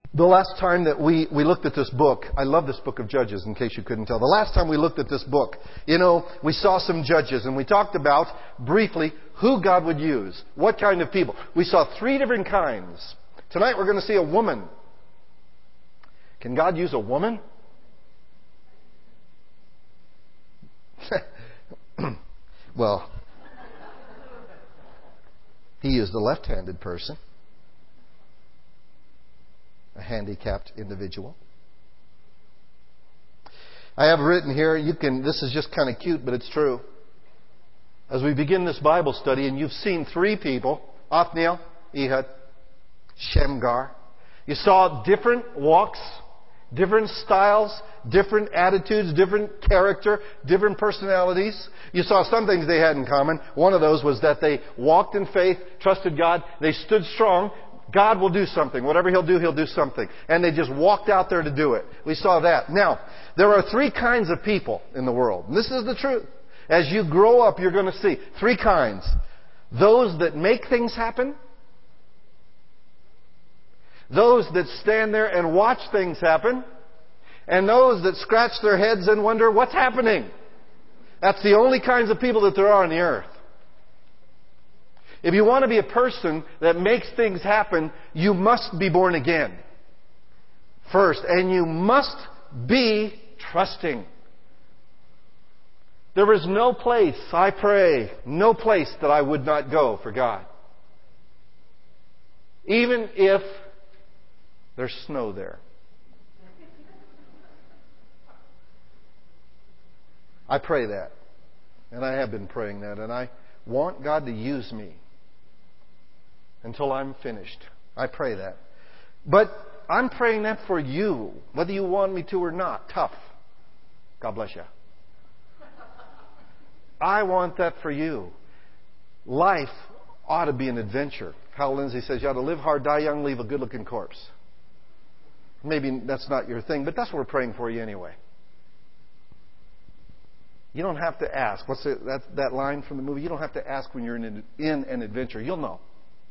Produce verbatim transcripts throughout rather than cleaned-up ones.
The last time that we, we looked at this book, I love this book of Judges, in case you couldn't tell. The last time we looked at this book, you know, we saw some judges, and we talked about, briefly, who God would use. What kind of people. We saw three different kinds. Tonight we're going to see a woman. Can God use a woman? Well, He used a left-handed person. A handicapped individual. I have written here, you can, this is just kind of cute, but it's true. As we begin this Bible study, and you've seen three people, Othniel, Ehud, Shamgar. You saw different walks, different styles, different attitudes, different character, different personalities. You saw some things they had in common. One of those was that they walked in faith, trusted God, they stood strong. God will do something. Whatever He'll do, He'll do something. And they just walked out there to do it. We saw that. Now, there are three kinds of people in the world. And this is the truth. As you grow up, you're going to see three kinds. Those that make things happen. Those that stand there and watch things happen. And those that scratch their heads and wonder, what's happening? That's the only kinds of people that there are on the earth. If you want to be a person that makes things happen, you must be born again. First. And you must be trusting. There is no place, I pray, no place that I would not go for God. Even if there's snow there. I pray that. And I have been praying that. And I want God to use me until I'm finished. I pray that. But I'm praying that for you, whether you want me to or not. Tough. God bless you. I want that for you. Life ought to be an adventure. Hal Lindsey says you ought to live hard, die young, leave a good-looking corpse. Maybe that's not your thing, but that's what we're praying for you anyway. You don't have to ask. What's it, that, that line from the movie? You don't have to ask when you're in an, in an adventure. You'll know.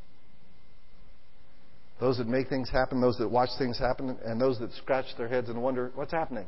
Those that make things happen, those that watch things happen, and those that scratch their heads and wonder, what's happening?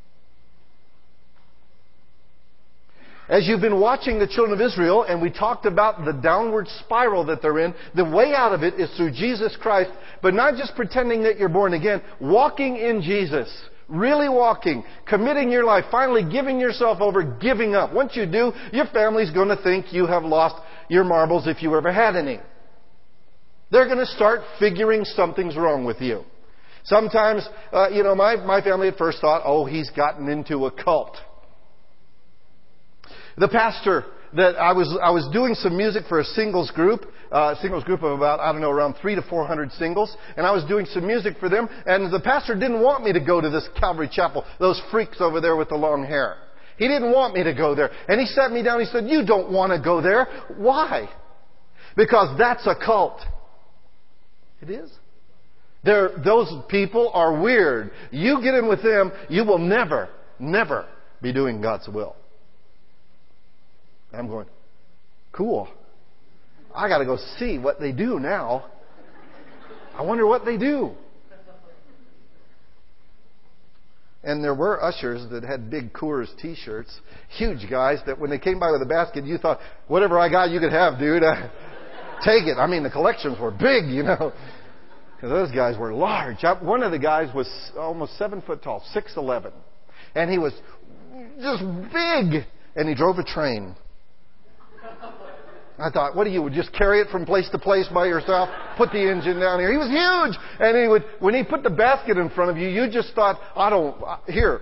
As you've been watching the children of Israel, and we talked about the downward spiral that they're in, the way out of it is through Jesus Christ, but not just pretending that you're born again, walking in Jesus. Really walking, committing your life, finally giving yourself over, giving up. Once you do, your family's going to think you have lost your marbles if you ever had any. They're going to start figuring something's wrong with you. Sometimes, uh, you know, my, my family at first thought, oh, he's gotten into a cult. The pastor that I was I was doing some music for a singles group, uh, singles group of about, I don't know, around three to four hundred singles, and I was doing some music for them, and the pastor didn't want me to go to this Calvary Chapel, those freaks over there with the long hair. He didn't want me to go there. And he sat me down, he said, you don't want to go there. Why? Because that's a cult. It is. They're, those people are weird. You get in with them, you will never, never be doing God's will. I'm going, cool. I got to go see what they do now. I wonder what they do. And there were ushers that had big Coors T-shirts, huge guys that when they came by with a basket, you thought, whatever I got, you could have, dude. Uh, take it. I mean, the collections were big, you know. Because those guys were large. One of the guys was almost seven foot tall, six eleven. And he was just big. And he drove a train. I thought, what do you, would just carry it from place to place by yourself? Put the engine down here. He was huge. And he would, when he put the basket in front of you, you just thought, I don't, here.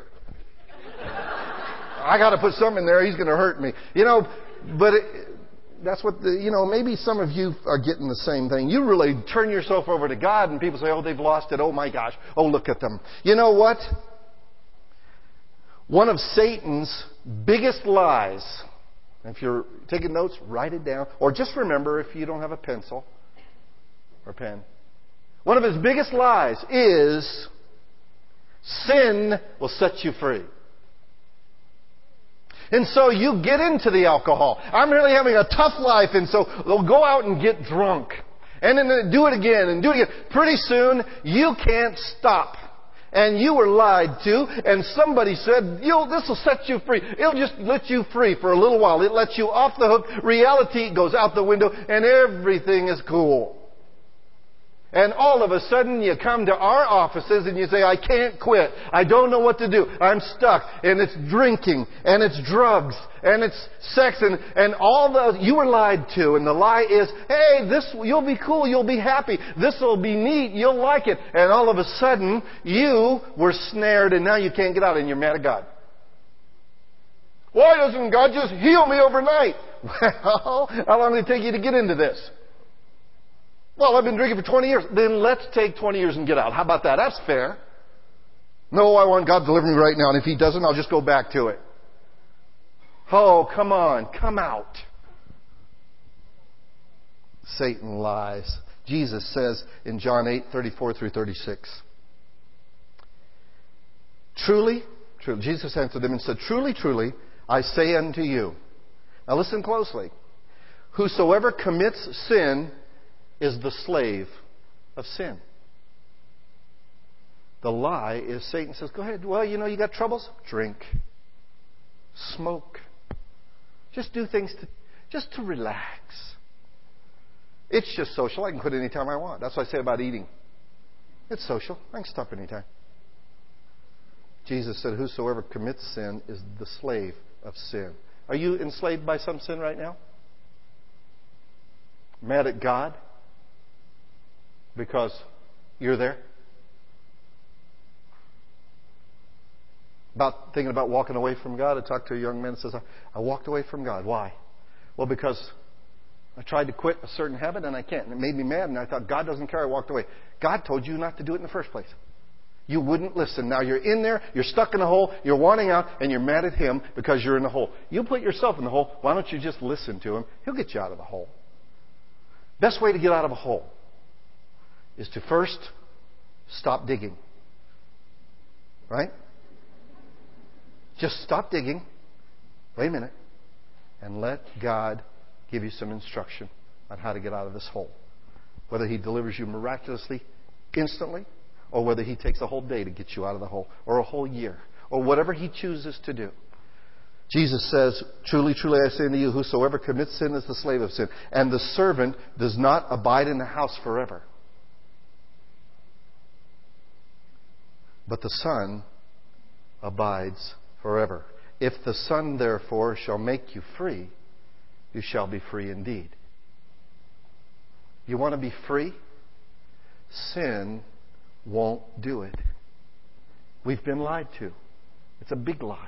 I got to put something in there. He's going to hurt me. You know, but it, that's what the, you know, maybe some of you are getting the same thing. You really turn yourself over to God and people say, oh, they've lost it. Oh my gosh. Oh, look at them. You know what? One of Satan's biggest lies, if you're taking notes, write it down. Or just remember if you don't have a pencil or pen. One of his biggest lies is sin will set you free. And so you get into the alcohol. I'm really having a tough life, and so they'll go out and get drunk. And then do it again and do it again. Pretty soon, you can't stop. And you were lied to, and somebody said, You'll, this will set you free. It'll just let you free for a little while. It lets you off the hook. Reality goes out the window, and everything is cool. And all of a sudden, you come to our offices and you say, I can't quit. I don't know what to do. I'm stuck. And it's drinking, and it's drugs, and it's sex, and, and all those. You were lied to, and the lie is, hey, this, you'll be cool, you'll be happy. This will be neat, you'll like it. And all of a sudden, you were snared, and now you can't get out, and you're mad at God. Why doesn't God just heal me overnight? Well, how long did it take you to get into this? Well, I've been drinking for twenty years. Then let's take twenty years and get out. How about that? That's fair. No, I want God to deliver me right now. And if He doesn't, I'll just go back to it. Oh, come on. Come out. Satan lies. Jesus says in John eight, thirty-four through thirty-six. Truly, truly, Jesus answered them and said, Truly, truly, I say unto you. Now listen closely. Whosoever commits sin is the slave of sin. The lie is Satan says, go ahead. Well, you know, you got troubles? Drink. Smoke. Just do things to, just to relax. It's just social. I can quit anytime I want. That's what I say about eating. It's social. I can stop anytime. Jesus said, whosoever commits sin is the slave of sin. Are you enslaved by some sin right now? Mad at God? Because you're there? About thinking about walking away from God. I talked to a young man and says, I, I walked away from God. Why? Well, because I tried to quit a certain habit and I can't. And it made me mad and I thought, God doesn't care. I walked away. God told you not to do it in the first place. You wouldn't listen. Now you're in there, you're stuck in a hole, you're wanting out, and you're mad at Him because you're in the hole. You put yourself in the hole. Why don't you just listen to Him? He'll get you out of the hole. Best way to get out of a hole is to first stop digging. Right? Just stop digging. Wait a minute. And let God give you some instruction on how to get out of this hole. Whether He delivers you miraculously, instantly, or whether He takes a whole day to get you out of the hole, or a whole year, or whatever He chooses to do. Jesus says, Truly, truly, I say unto you, whosoever commits sin is the slave of sin. And the servant does not abide in the house forever, but the Son abides forever. If the Son, therefore, shall make you free, you shall be free indeed. You want to be free? Sin won't do it. We've been lied to. It's a big lie.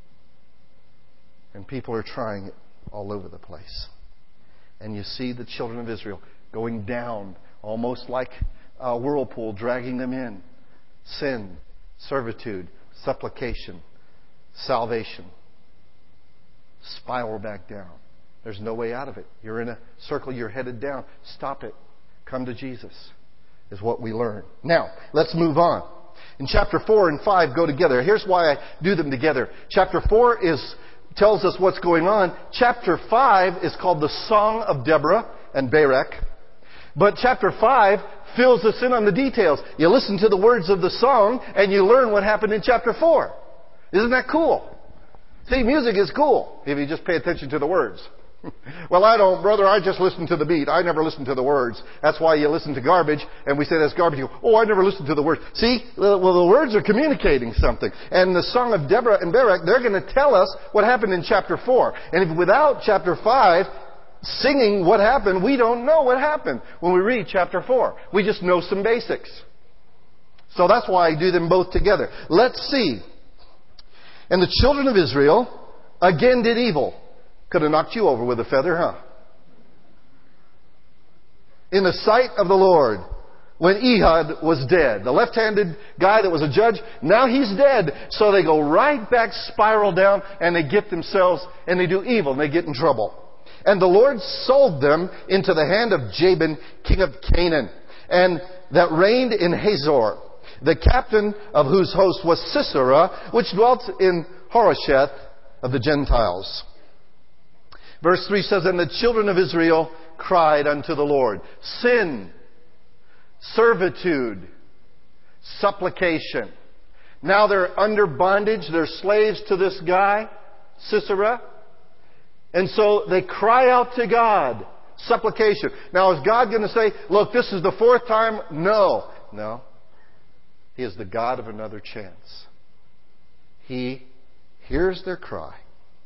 And people are trying it all over the place. And you see the children of Israel going down almost like a whirlpool, dragging them in. Sin, servitude, supplication, salvation. Spiral back down. There's no way out of it. You're in a circle, you're headed down. Stop it. Come to Jesus, is what we learn. Now, let's move on. In chapter four and five go together. Here's why I do them together. Chapter four is tells us what's going on. Chapter five is called the Song of Deborah and Barak. But chapter five fills us in on the details. You listen to the words of the song and you learn what happened in chapter four. Isn't that cool? See, music is cool if you just pay attention to the words. Well, I don't, brother, I just listen to the beat. I never listen to the words. That's why you listen to garbage, and we say that's garbage. You go, oh, I never listened to the words. See? Well, the words are communicating something. And the Song of Deborah and Barak, they're going to tell us what happened in chapter four. And if without chapter five singing what happened, we don't know what happened when we read chapter four. We just know some basics. So that's why I do them both together. Let's see. And the children of Israel again did evil. Could have knocked you over with a feather, huh? In the sight of the Lord, when Ehud was dead. The left-handed guy that was a judge, now he's dead. So they go right back, spiral down, and they get themselves, and they do evil, and they get in trouble. And the Lord sold them into the hand of Jabin, king of Canaan, and that reigned in Hazor, the captain of whose host was Sisera, which dwelt in Harosheth of the Gentiles. Verse three says, and the children of Israel cried unto the Lord. Sin, servitude, supplication. Now they're under bondage. They're slaves to this guy, Sisera. And so they cry out to God. Supplication. Now is God going to say, look, this is the fourth time? No. No. He is the God of another chance. He hears their cry.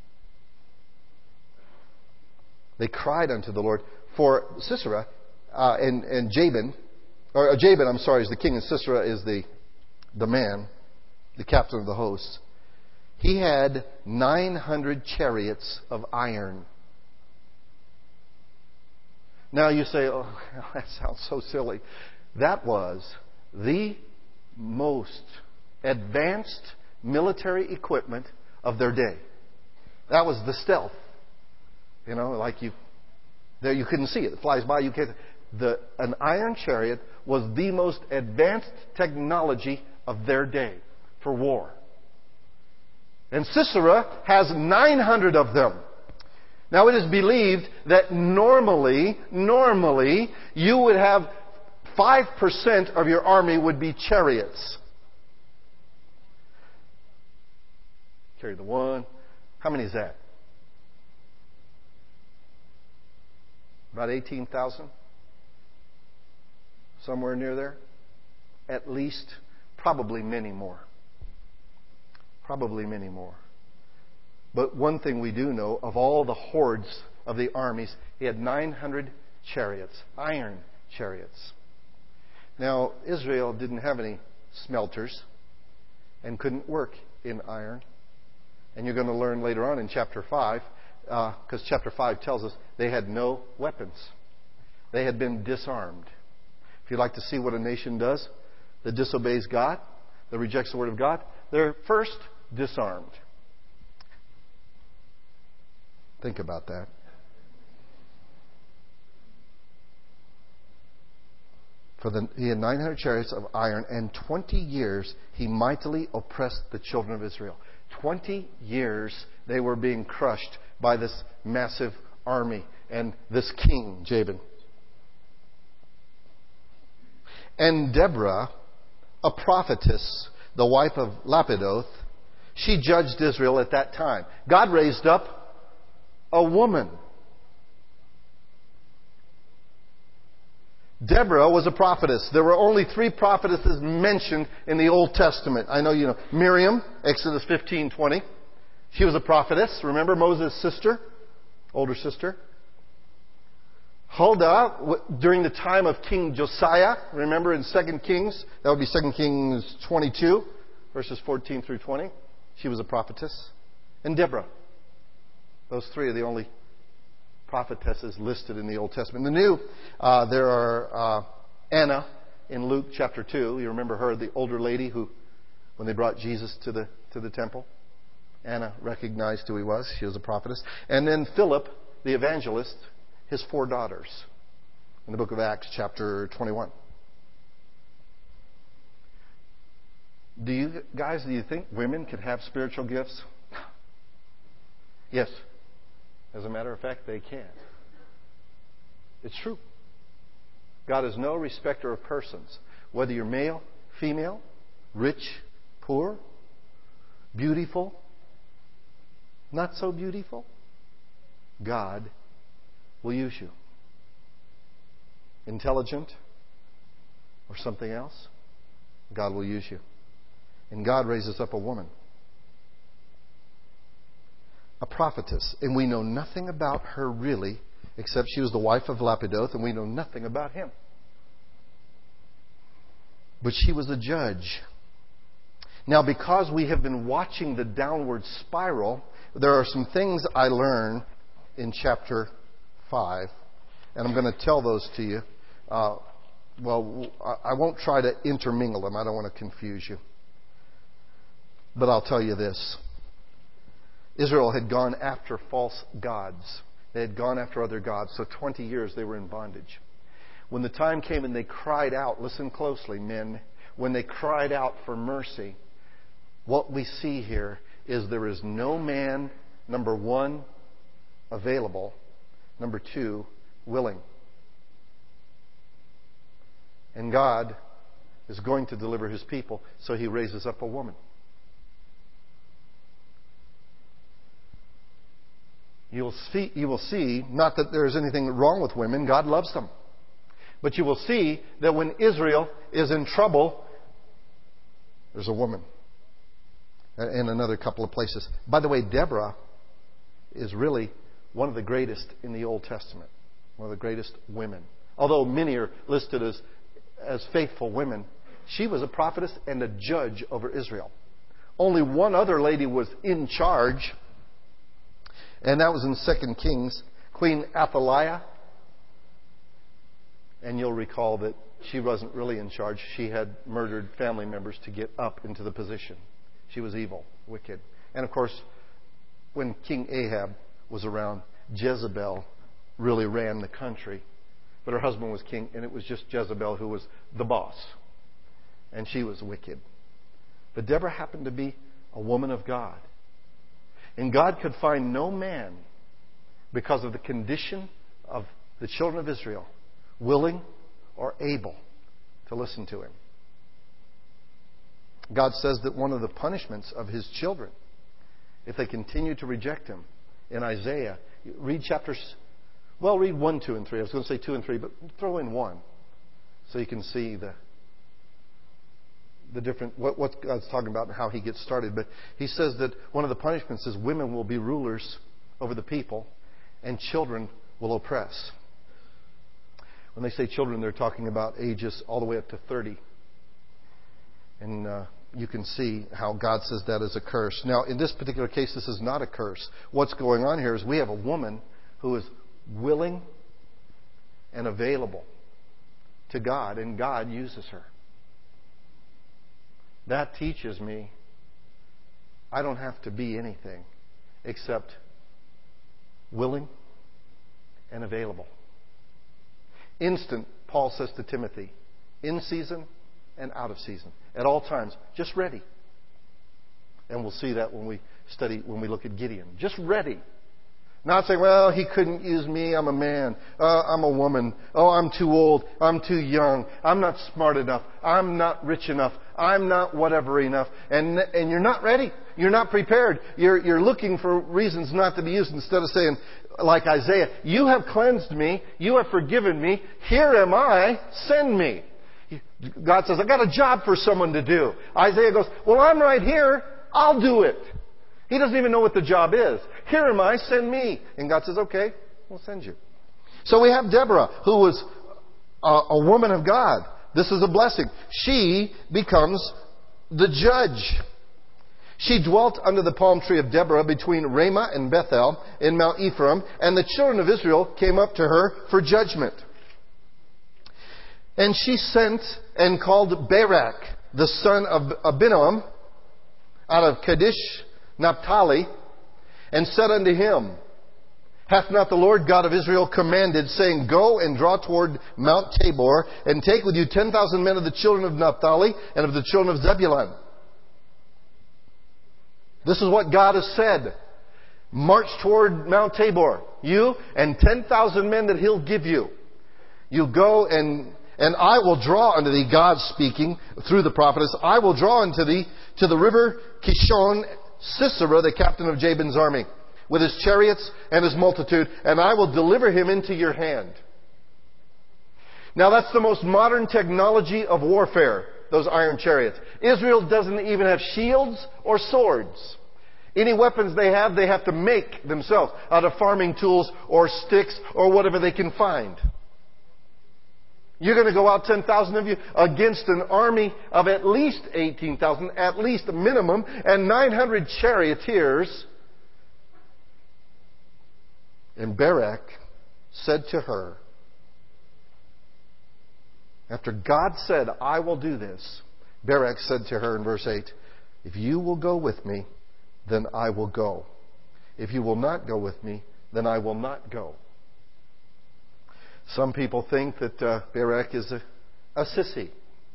They cried unto the Lord. For Sisera uh, and, and Jabin, or uh, Jabin, I'm sorry, is the king, and Sisera is the, the man, the captain of the hosts. He had nine hundred chariots of iron. Now you say, oh, that sounds so silly. That was the most advanced military equipment of their day. That was the stealth. You know, like you, there you couldn't see it. It flies by, you can't. The, an iron chariot was the most advanced technology of their day for war. And Sisera has nine hundred of them. Now it is believed that normally, normally, you would have five percent of your army would be chariots. Carry the one. How many is that? About eighteen thousand? Somewhere near there? At least, probably many more. Probably many more. But one thing we do know, of all the hordes of the armies, he had nine hundred chariots, iron chariots. Now, Israel didn't have any smelters and couldn't work in iron. And you're going to learn later on in chapter five, because uh, chapter five tells us they had no weapons. They had been disarmed. If you'd like to see what a nation does that disobeys God, that rejects the Word of God, they're first disarmed. Think about that. For the, he had nine hundred chariots of iron, and twenty years he mightily oppressed the children of Israel. Twenty years they were being crushed by this massive army and this king, Jabin. And Deborah, a prophetess, the wife of Lapidoth, she judged Israel at that time. God raised up a woman. Deborah was a prophetess. There were only three prophetesses mentioned in the Old Testament. I know you know. Miriam, Exodus fifteen twenty. She was a prophetess. Remember Moses' sister? Older sister. Huldah, during the time of King Josiah. Remember in Second Kings? That would be Second Kings twenty-two, verses fourteen through twenty. She was a prophetess. And Deborah. Those three are the only prophetesses listed in the Old Testament. In the New, uh, there are uh, Anna in Luke chapter two. You remember her, the older lady who, when they brought Jesus to the to the temple, Anna recognized who he was. She was a prophetess. And then Philip, the evangelist, his four daughters, in the book of Acts chapter twenty-one. Do you guys, do you think women can have spiritual gifts? Yes. As a matter of fact, they can. It's true. God is no respecter of persons. Whether you're male, female, rich, poor, beautiful, not so beautiful, God will use you. Intelligent or something else, God will use you. And God raises up a woman, a prophetess, and we know nothing about her really, except she was the wife of Lapidoth, and we know nothing about him. But she was a judge. Now, because we have been watching the downward spiral, there are some things I learned in chapter five, and I'm going to tell those to you. Uh, well, I won't try to intermingle them. I don't want to confuse you. But I'll tell you this. Israel had gone after false gods. They had gone after other gods. So twenty years they were in bondage. When the time came and they cried out, listen closely, men, when they cried out for mercy, what we see here is there is no man, number one, available. Number two, willing. And God is going to deliver His people, so He raises up a woman. You will see, you will see, not that there is anything wrong with women, God loves them. But you will see that when Israel is in trouble, there's a woman. In another couple of places. By the way, Deborah is really one of the greatest in the Old Testament. One of the greatest women. Although many are listed as, as faithful women, she was a prophetess and a judge over Israel. Only one other lady was in charge, and that was in Second Kings, Queen Athaliah. And you'll recall that she wasn't really in charge. She had murdered family members to get up into the position. She was evil, wicked. And of course, when King Ahab was around, Jezebel really ran the country. But her husband was king, and it was just Jezebel who was the boss. And she was wicked. But Deborah happened to be a woman of God. And God could find no man, because of the condition of the children of Israel, willing or able to listen to Him. God says that one of the punishments of His children, if they continue to reject Him, in Isaiah, read chapters, well, read one, two, and three. I was going to say two and three, but throw in one so you can see the the different, what, what God's talking about and how He gets started. But He says that one of the punishments is women will be rulers over the people and children will oppress. When they say children, they're talking about ages all the way up to thirty. And uh, you can see how God says that is a curse. Now, in this particular case, this is not a curse. What's going on here is we have a woman who is willing and available to God, and God uses her. That teaches me I don't have to be anything except willing and available. Instant, Paul says to Timothy, in season and out of season. At all times, just ready. And we'll see that when we study, when we look at Gideon. Just ready. Not saying, well, he couldn't use me. I'm a man. Uh, I'm a woman. Oh, I'm too old. I'm too young. I'm not smart enough. I'm not rich enough. I'm not whatever enough. And and you're not ready. You're not prepared. You're you're looking for reasons not to be used instead of saying, like Isaiah, you have cleansed me. You have forgiven me. Here am I. Send me. God says, I've got a job for someone to do. Isaiah goes, well, I'm right here. I'll do it. He doesn't even know what the job is. Here am I, send me. And God says, okay, we'll send you. So we have Deborah, who was a, a woman of God. This is a blessing. She becomes the judge. She dwelt under the palm tree of Deborah between Ramah and Bethel in Mount Ephraim, and the children of Israel came up to her for judgment. And she sent and called Barak, the son of Abinoam, out of Kadesh, Naphtali, and said unto him, hath not the Lord God of Israel commanded, saying, go and draw toward Mount Tabor, and take with you ten thousand men of the children of Naphtali and of the children of Zebulun. This is what God has said. March toward Mount Tabor, you and ten thousand men that He'll give you. You go and And I will draw unto thee, God speaking through the prophetess, I will draw unto thee to the river Kishon Sisera, the captain of Jabin's army, with his chariots and his multitude, and I will deliver him into your hand. Now that's the most modern technology of warfare, those iron chariots. Israel doesn't even have shields or swords. Any weapons they have, they have to make themselves out of farming tools or sticks or whatever they can find. You're going to go out ten thousand of you against an army of at least eighteen thousand, at least minimum, and nine hundred charioteers. And Barak said to her, after God said, I will do this, Barak said to her in verse eight, if you will go with me, then I will go. If you will not go with me, then I will not go. Some people think that uh, Barak is a, a sissy.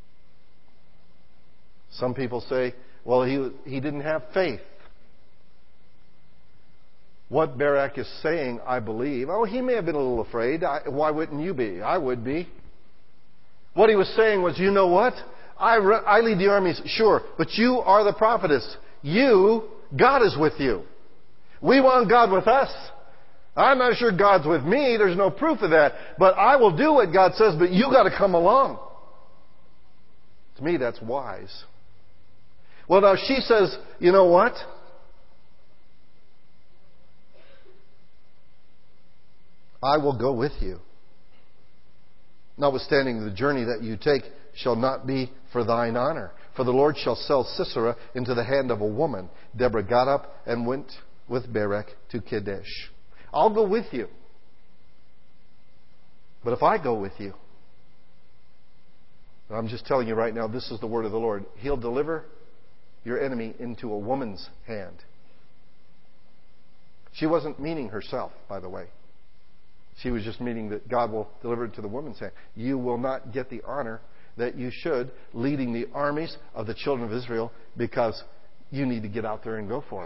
Some people say, well, he, he didn't have faith. What Barak is saying, I believe, oh, he may have been a little afraid. I, why wouldn't you be? I would be. What he was saying was, you know what? I, re- I lead the armies, sure, but you are the prophetess. You, God is with you. We want God with us. I'm not sure God's with me. There's no proof of that. But I will do what God says, but you got to come along. To me, that's wise. Well, now she says, you know what? I will go with you. Notwithstanding, the journey that you take shall not be for thine honor. For the Lord shall sell Sisera into the hand of a woman. Deborah got up and went with Barak to Kadesh. I'll go with you. But if I go with you, I'm just telling you right now, this is the word of the Lord. He'll deliver your enemy into a woman's hand. She wasn't meaning herself, by the way. She was just meaning that God will deliver it to the woman's hand. You will not get the honor that you should leading the armies of the children of Israel because you need to get out there and go for it.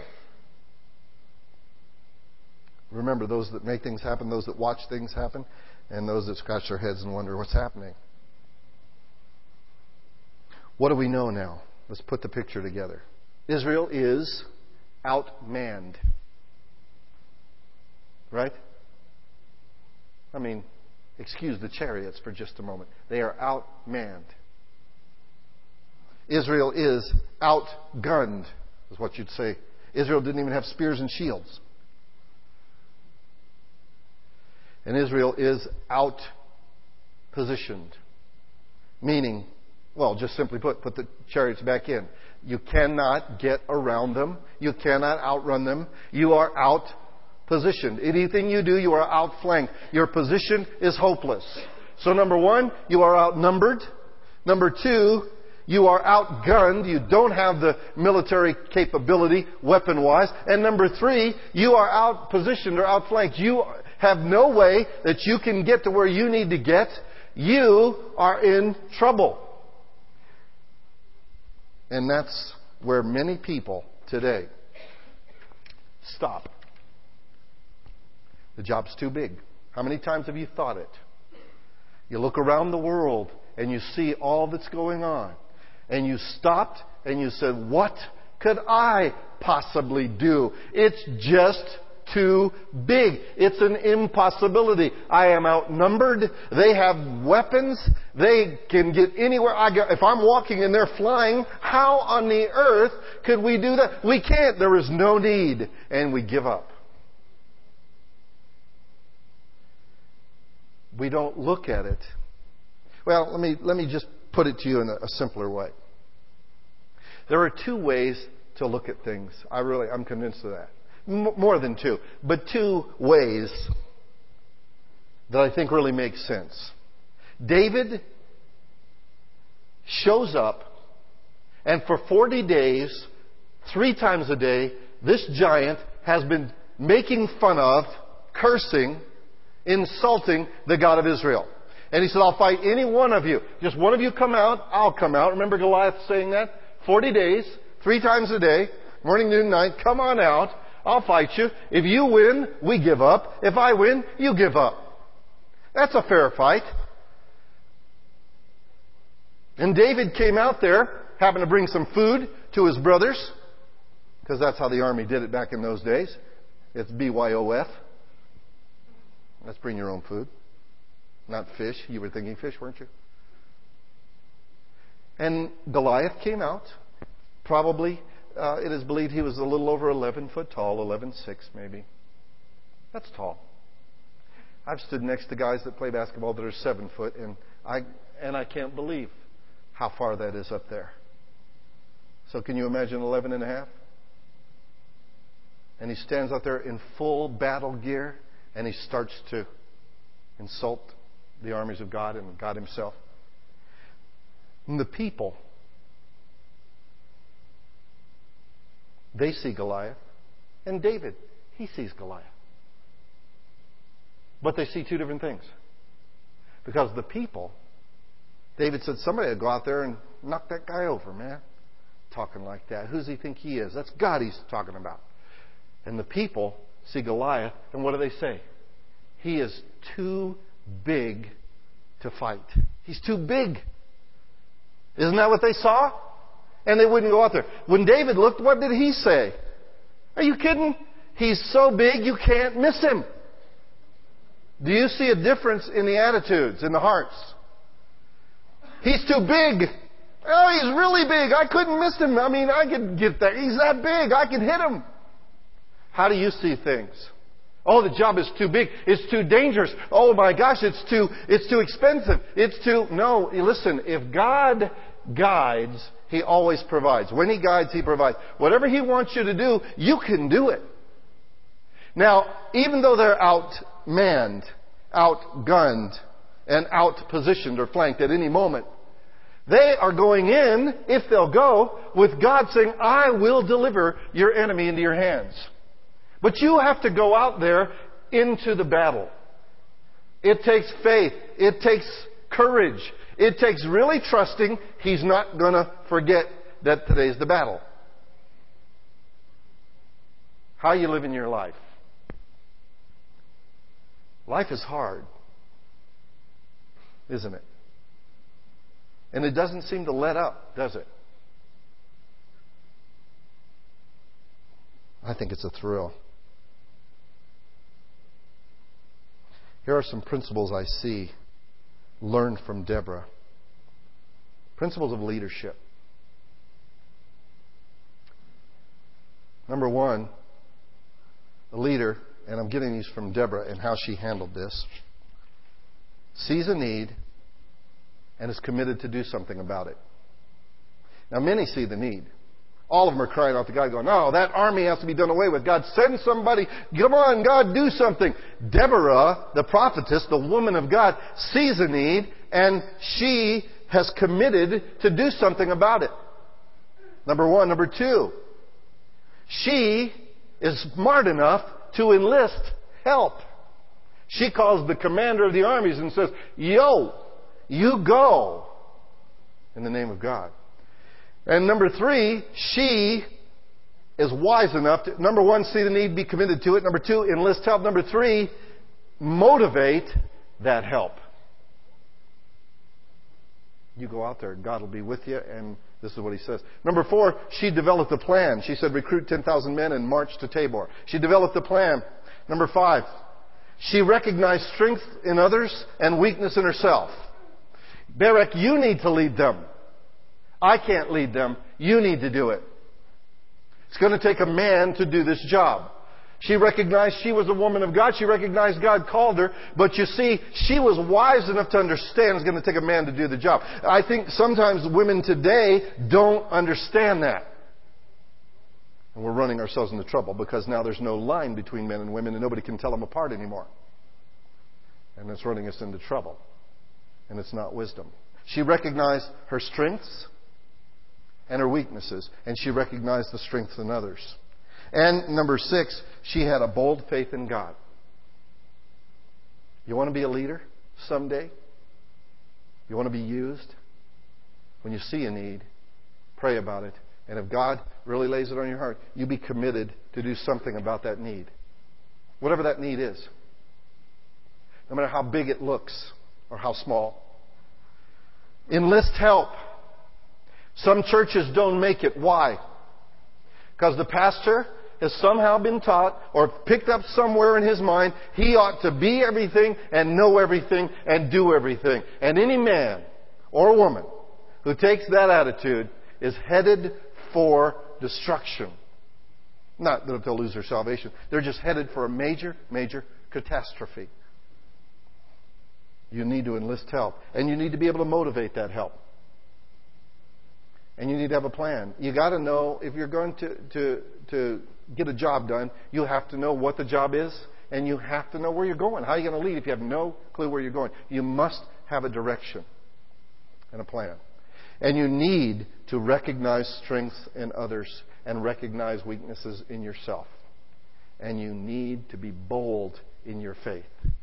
Remember, those that make things happen, those that watch things happen, and those that scratch their heads and wonder what's happening. What do we know now? Let's put the picture together. Israel is outmanned. Right? I mean, excuse the chariots for just a moment. They are outmanned. Israel is outgunned, is what you'd say. Israel didn't even have spears and shields. And Israel is outpositioned. Meaning, well, just simply put, put the chariots back in. You cannot get around them. You cannot outrun them. You are outpositioned. Anything you do, you are outflanked. Your position is hopeless. So number one, you are outnumbered. Number two, you are outgunned. You don't have the military capability weapon-wise. And number three, you are outpositioned or outflanked. You have no way that you can get to where you need to get. You are in trouble. And that's where many people today stop. The job's too big. How many times have you thought it? You look around the world and you see all that's going on. And you stopped and you said, what could I possibly do? It's just too big. It's an impossibility. I am outnumbered. They have weapons. They can get anywhere I go. If I'm walking and they're flying, how on the earth could we do that? We can't. There is no need. And we give up. We don't look at it. Well, let me, let me just put it to you in a, a simpler way. There are two ways to look at things. I really, I'm convinced of that. M- more than two. But two ways that I think really make sense. David shows up, and for forty days, three times a day, this giant has been making fun of, cursing, insulting the God of Israel. And he said, I'll fight any one of you. Just one of you come out, I'll come out. Remember Goliath saying that? forty days, three times a day, morning, noon, night, come on out. I'll fight you. If you win, we give up. If I win, you give up. That's a fair fight. And David came out there, happened to bring some food to his brothers, because that's how the army did it back in those days. It's B Y O F. Let's bring your own food. Not fish. You were thinking fish, weren't you? And Goliath came out. Probably, uh, it is believed he was a little over eleven foot tall, eleven six maybe. That's tall. I've stood next to guys that play basketball that are seven foot, and I and I can't believe how far that is up there. So can you imagine eleven and a half? And he stands out there in full battle gear, and he starts to insult the armies of God and God himself. And the people, they see Goliath. And David, he sees Goliath. But they see two different things. Because the people, David said, somebody would go out there and knock that guy over, man. Talking like that. Who does he think he is? That's God he's talking about. And the people see Goliath, and what do they say? He is too big to fight. He's too big. Isn't that what they saw? And they wouldn't go out there. When David looked, what did he say? Are you kidding? He's so big you can't miss him. Do you see a difference in the attitudes, in the hearts? He's too big. Oh, he's really big. I couldn't miss him. I mean, I could get there. He's that big. I can hit him. How do you see things? Oh, the job is too big. It's too dangerous. Oh my gosh, it's too, it's too expensive. It's too, no, listen, if God guides, He always provides. When He guides, He provides. Whatever He wants you to do, you can do it. Now, even though they're outmanned, outgunned, and outpositioned or flanked at any moment, they are going in, if they'll go, with God saying, I will deliver your enemy into your hands. But you have to go out there into the battle. It takes faith. It takes courage. It takes really trusting He's not going to forget that today's the battle. How you live in your life. Life is hard, isn't it? And it doesn't seem to let up, does it? I think it's a thrill. Here are some principles I see learned from Deborah. Principles of leadership. Number one, a leader, and I'm getting these from Deborah and how she handled this, sees a need and is committed to do something about it. Now, many see the need. All of them are crying out to God, going, no, that army has to be done away with. God, send somebody. Come on, God, do something. Deborah, the prophetess, the woman of God, sees a need, and she has committed to do something about it. Number one. Number two, she is smart enough to enlist help. She calls the commander of the armies and says, yo, you go in the name of God. And number three, she is wise enough to, number one, see the need, be committed to it. Number two, enlist help. Number three, motivate that help. You go out there, God will be with you, and this is what He says. Number four, she developed a plan. She said, recruit ten thousand men and march to Tabor. She developed a plan. Number five, she recognized strength in others and weakness in herself. Barak, you need to lead them. I can't lead them. You need to do it. It's going to take a man to do this job. She recognized she was a woman of God. She recognized God called her. But you see, she was wise enough to understand it's going to take a man to do the job. I think sometimes women today don't understand that. And we're running ourselves into trouble because now there's no line between men and women and nobody can tell them apart anymore. And it's running us into trouble. And it's not wisdom. She recognized her strengths and her weaknesses, and she recognized the strengths in others. And number six, she had a bold faith in God. You want to be a leader someday? You want to be used? When you see a need, pray about it. And if God really lays it on your heart, you be committed to do something about that need. Whatever that need is. No matter how big it looks or how small. Enlist help. Some churches don't make it. Why? Because the pastor has somehow been taught or picked up somewhere in his mind he ought to be everything and know everything and do everything. And any man or woman who takes that attitude is headed for destruction. Not that they'll lose their salvation. They're just headed for a major, major catastrophe. You need to enlist help. And you need to be able to motivate that help. And you need to have a plan. You got to know, if you're going to, to, to get a job done, you have to know what the job is, and you have to know where you're going. How are you going to lead if you have no clue where you're going? You must have a direction and a plan. And you need to recognize strengths in others and recognize weaknesses in yourself. And you need to be bold in your faith.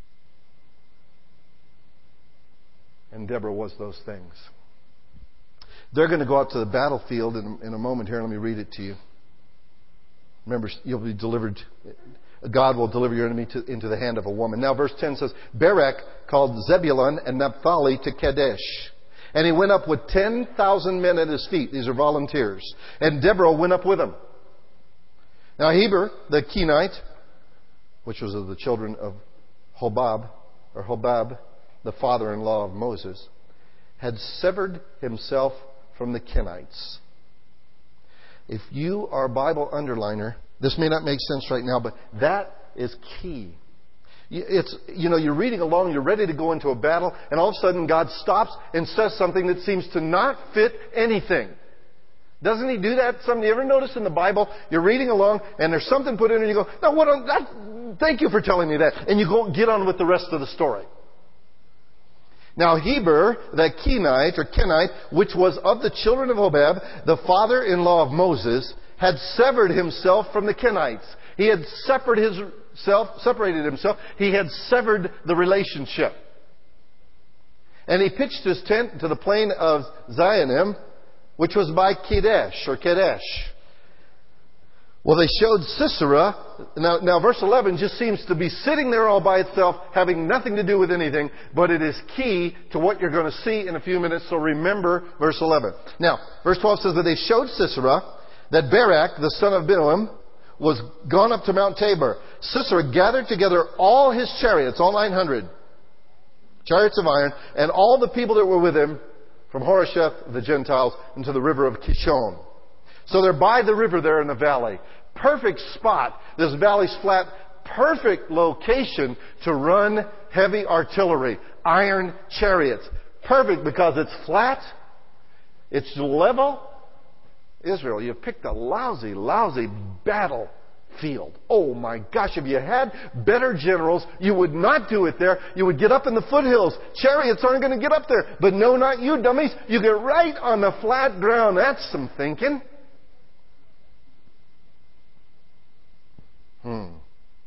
And Deborah was those things. They're going to go out to the battlefield in, in a moment here. Let me read it to you. Remember, you'll be delivered. God will deliver your enemy to, into the hand of a woman. Now verse ten says, Barak called Zebulun and Naphtali to Kadesh. And he went up with ten thousand men at his feet. These are volunteers. And Deborah went up with him. Now Heber, the Kenite, which was of the children of Hobab, or Hobab, the father-in-law of Moses, had severed himself from the Kenites. If you are a Bible underliner, this may not make sense right now, but that is key. It's, you know, you're reading along, you're ready to go into a battle, and all of a sudden God stops and says something that seems to not fit anything. Doesn't He do that? Something you ever notice in the Bible? You're reading along, and there's something put in, and you go, "No, what? On, that, thank you for telling me that," and you go get on with the rest of the story. Now Heber, the Kenite or Kenite, which was of the children of Hobab, the father-in-law of Moses, had severed himself from the Kenites. He had separated himself, separated himself. He had severed the relationship. And he pitched his tent to the plain of Zionim, which was by Kadesh or Kadesh. Well, they showed Sisera. Now, now verse eleven just seems to be sitting there all by itself, having nothing to do with anything, but it is key to what you're going to see in a few minutes, so remember verse eleven. Now, verse twelve says that they showed Sisera that Barak, the son of Balaam, was gone up to Mount Tabor. Sisera gathered together all his chariots, all nine hundred chariots of iron, and all the people that were with him from Harosheth, the Gentiles, into the river of Kishon. So they're by the river there in the valley. Perfect spot. This valley's flat. Perfect location to run heavy artillery. Iron chariots. Perfect because it's flat. It's level. Israel, you picked a lousy, lousy battlefield. Oh my gosh, if you had better generals, you would not do it there. You would get up in the foothills. Chariots aren't going to get up there. But no, not you dummies. You get right on the flat ground. That's some thinking. Hmm.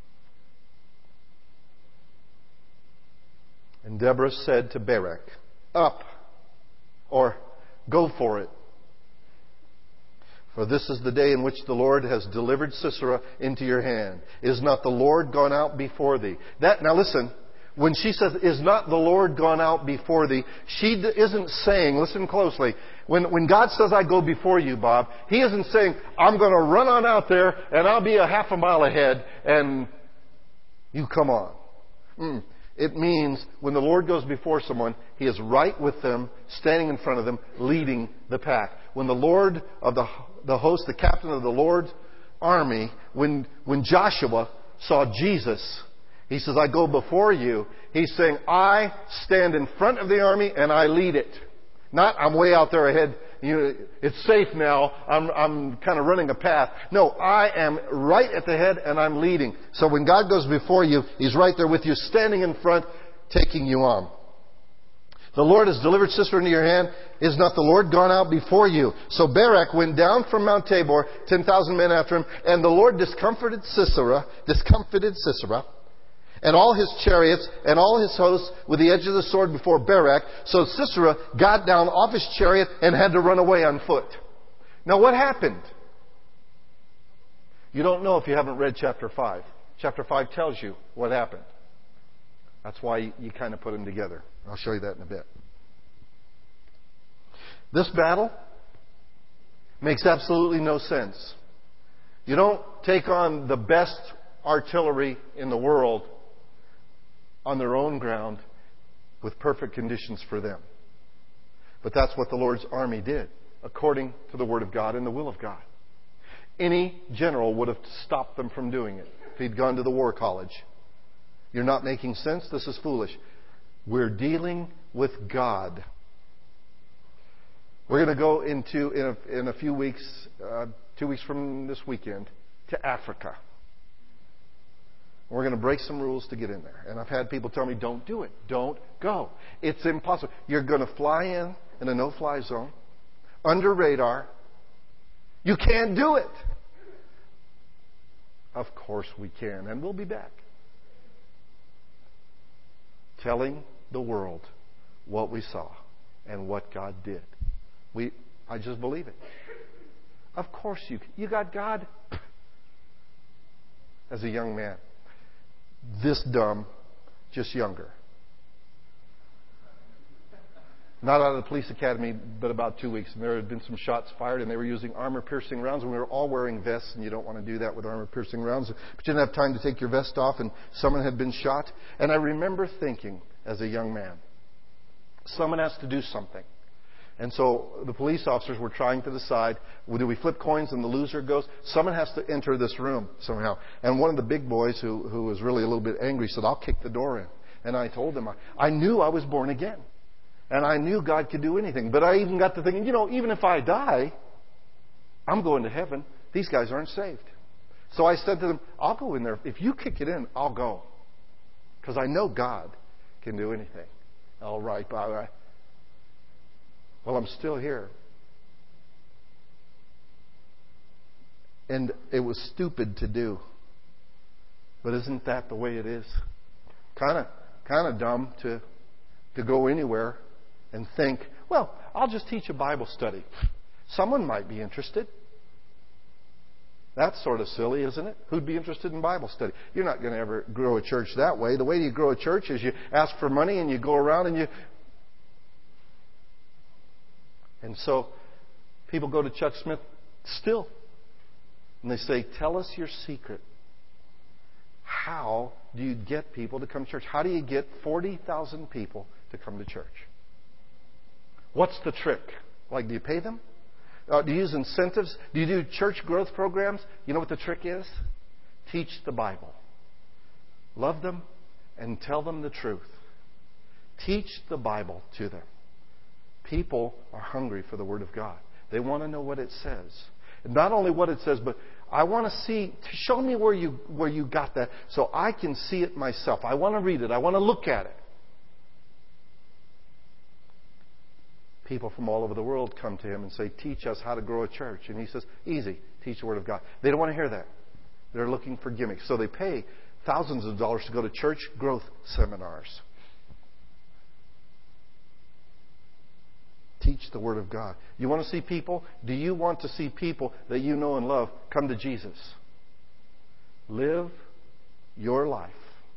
And Deborah said to Barak, "Up, or go for it. For this is the day in which the Lord has delivered Sisera into your hand. Is not the Lord gone out before thee?" That, now listen, when she says, "Is not the Lord gone out before thee?" she isn't saying, listen closely, when, when God says, "I go before you, Bob," He isn't saying, "I'm going to run on out there and I'll be a half a mile ahead and you come on." Mm. It means when the Lord goes before someone, He is right with them, standing in front of them, leading the pack. When the Lord of the, the host, the captain of the Lord's army, when, when Joshua saw Jesus, he says, "I go before you." He's saying, I stand in front of the army and I lead it. Not, I'm way out there ahead. You know, it's safe now. I'm, I'm kind of running a path. No, I am right at the head and I'm leading. So when God goes before you, He's right there with you, standing in front, taking you on. The Lord has delivered Sisera into your hand. Is not the Lord gone out before you? So Barak went down from Mount Tabor, ten thousand men after him, and the Lord discomfited Sisera, discomfited Sisera, and all his chariots and all his hosts with the edge of the sword before Barak. So Sisera got down off his chariot and had to run away on foot. Now what happened? You don't know if you haven't read chapter five. Chapter five tells you what happened. That's why you, you kind of put them together. I'll show you that in a bit. This battle makes absolutely no sense. You don't take on the best artillery in the world on their own ground with perfect conditions for them. But that's what the Lord's army did, according to the Word of God and the will of God. Any general would have stopped them from doing it if he'd gone to the war college. You're not making sense? This is foolish. We're dealing with God. We're going to go into, in a, in a few weeks, uh, two weeks from this weekend, to Africa. We're going to break some rules to get in there. And I've had people tell me, don't do it. Don't go. It's impossible. You're going to fly in in a no-fly zone, under radar. You can't do it. Of course we can. And we'll be back. Telling the world what we saw and what God did. We, I just believe it. Of course you can. You got God. As a young man, this dumb, just younger. Not out of the police academy, but about two weeks. And there had been some shots fired, and they were using armor-piercing rounds. And we were all wearing vests, and you don't want to do that with armor-piercing rounds. But you didn't have time to take your vest off, and someone had been shot. And I remember thinking, as a young man, someone has to do something. And so the police officers were trying to decide, well, do we flip coins and the loser goes? Someone has to enter this room somehow. And one of the big boys, who, who was really a little bit angry, said, I'll kick the door in. And I told him, I, I knew I was born again. And I knew God could do anything. But I even got to thinking, you know, even if I die, I'm going to heaven. These guys aren't saved. So I said to them, I'll go in there. If you kick it in, I'll go. Because I know God can do anything. All right, all right. Well, I'm still here. And it was stupid to do. But isn't that the way it is? Kind of kind of dumb to to go anywhere and think, well, I'll just teach a Bible study. Someone might be interested. That's sort of silly, isn't it? Who'd be interested in Bible study? You're not going to ever grow a church that way. The way you grow a church is you ask for money and you go around and you... And so people go to Chuck Smith still. And they say, tell us your secret. How do you get people to come to church? How do you get forty thousand people to come to church? What's the trick? Like, do you pay them? Uh, do you use incentives? Do you do church growth programs? You know what the trick is? Teach the Bible. Love them and tell them the truth. Teach the Bible to them. People are hungry for the Word of God. They want to know what it says. And not only what it says, but I want to see, show me where you where you got that so I can see it myself. I want to read it. I want to look at it. People from all over the world come to him and say, teach us how to grow a church. And he says, easy, teach the Word of God. They don't want to hear that. They're looking for gimmicks. So they pay thousands of dollars to go to church growth seminars. Teach the Word of God. You want to see people? Do you want to see people that you know and love come to Jesus? Live your life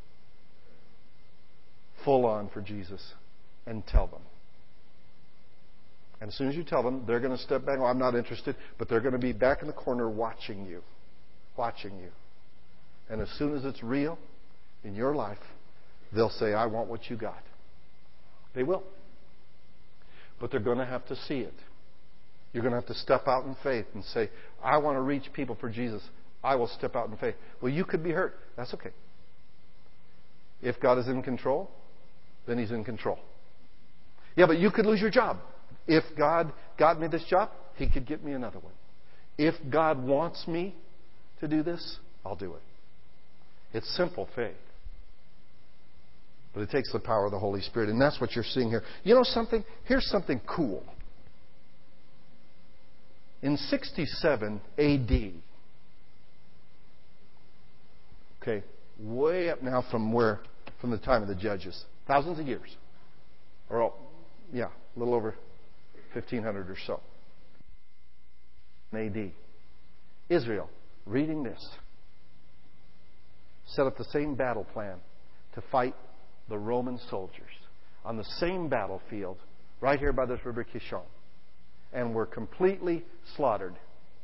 full on for Jesus and tell them. And as soon as you tell them, they're going to step back. Oh, I'm not interested. But they're going to be back in the corner watching you. Watching you. And as soon as it's real in your life, they'll say, I want what you got. They will. But they're going to have to see it. You're going to have to step out in faith and say, I want to reach people for Jesus. I will step out in faith. Well, you could be hurt. That's okay. If God is in control, then He's in control. Yeah, but you could lose your job. If God got me this job, He could get me another one. If God wants me to do this, I'll do it. It's simple faith. But it takes the power of the Holy Spirit. And that's what you're seeing here. You know something? Here's something cool. In sixty-seven A D, okay, way up now from where, from the time of the judges, thousands of years, or yeah, a little over fifteen hundred or so. A D, Israel, reading this, set up the same battle plan to fight the Roman soldiers on the same battlefield right here by this river Kishon, and were completely slaughtered.